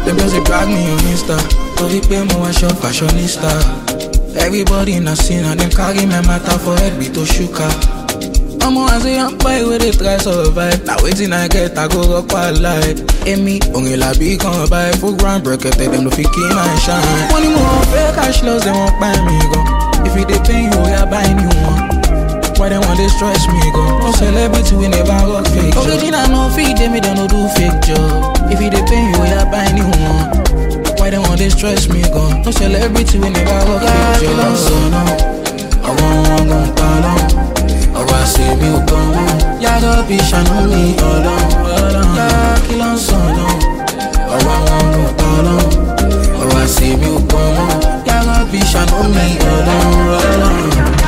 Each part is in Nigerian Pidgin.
Them girls they brag me on Insta, but they pay more shop fashionista. Everybody in a scene and them carry my matter for head be to shuka. I'm as a young boy where they try survive. Now waiting I get I go rock wild life. Me, only la be come by full ground breaker, tell them no fi keep my shine. Money more fake cash loss, they won't buy me go. If you they pay you, we are buying you one. Why they want to stress me go? No celebrity we never rock fake job. Original no feed them, they don't do fake job. If you they pay you, we are buying you one. Why they want to stress me go? No celebrity we never rock fake job. I want talent. Ọ̀rọ̀ àṣèbí òkan wọn yàrá bí ṣàánú mi ọlọ́run yàrá kí ló ń sọ̀nà ọ̀rọ̀ àwọn ọ̀tọ̀ọ̀lọ́ ọ̀rọ̀ àṣèbí òkan wọn yàrá bí ṣàánú mi ọlọ́run.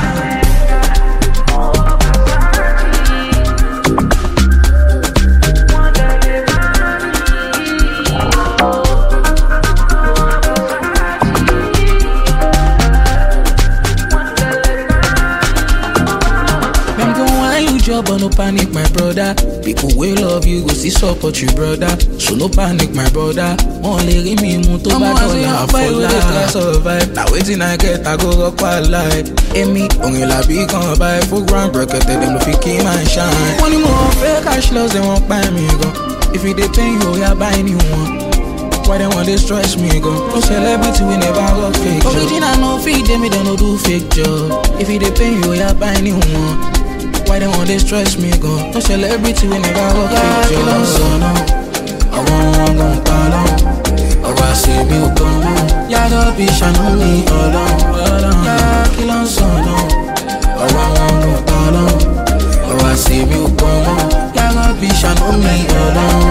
But no panic, my brother. People will love you, go see support you, brother. So no panic, my brother. Only me moon to buy dollar for life. Try survive. Now waiting I get, I go rock wild life. Me, only la be come by full ground breaker, tell them no fi keep my shine. Money more fake cash loss, they won't buy me go. If you they pay you, we are buying you one. Why they want to stress me go? No celebrity we never rock fake job. Original no feed them, they don't do fake job. If you they pay you, we are buying you one. Why they want to stress me go? No celebrity we never rock fake job. I want talent. Ọ̀rọ̀ àṣèbí òkan wọn yàrá bí ṣàánú mi ọlọ́run yàrá kí ló ń sọ̀nà ọ̀rọ̀ àwọn ọ̀tọ̀ọ̀lọ́ ọ̀rọ̀ àṣèbí òkan wọn yàrá bí ṣàánú mi ọlọ́run.